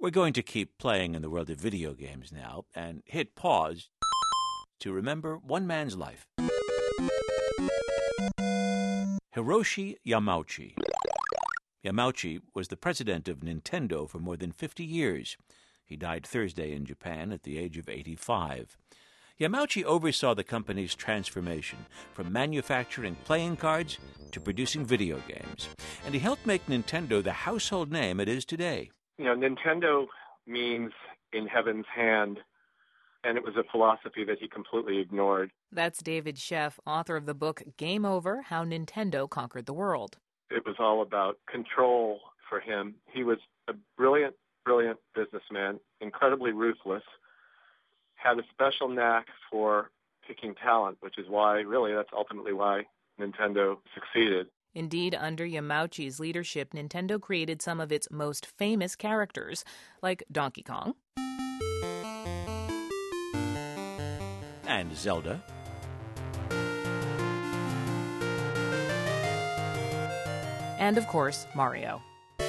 We're going to keep playing in the world of video games now and hit pause to remember one man's life. Hiroshi Yamauchi. Yamauchi was the president of Nintendo for more than 50 years. He died Thursday in Japan at the age of 85. Yamauchi oversaw the company's transformation from manufacturing playing cards to producing video games, and he helped make Nintendo the household name it is today. Nintendo means in heaven's hand, and it was a philosophy that he completely ignored. That's David Sheff, author of the book Game Over: How Nintendo Conquered the World. It was all about control for him. He was a brilliant businessman, incredibly ruthless, had a special knack for picking talent, which is why, that's ultimately why Nintendo succeeded. Indeed, under Yamauchi's leadership, Nintendo created some of its most famous characters, like Donkey Kong. And Zelda. And, of course, Mario.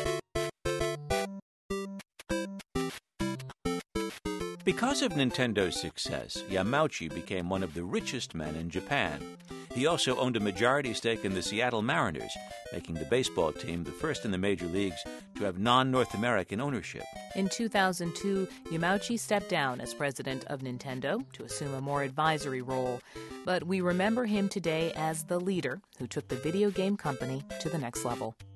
Because of Nintendo's success, Yamauchi became one of the richest men in Japan. He also owned a majority stake in the Seattle Mariners, making the baseball team the first in the major leagues to have non-North American ownership. In 2002, Yamauchi stepped down as president of Nintendo to assume a more advisory role. But we remember him today as the leader who took the video game company to the next level.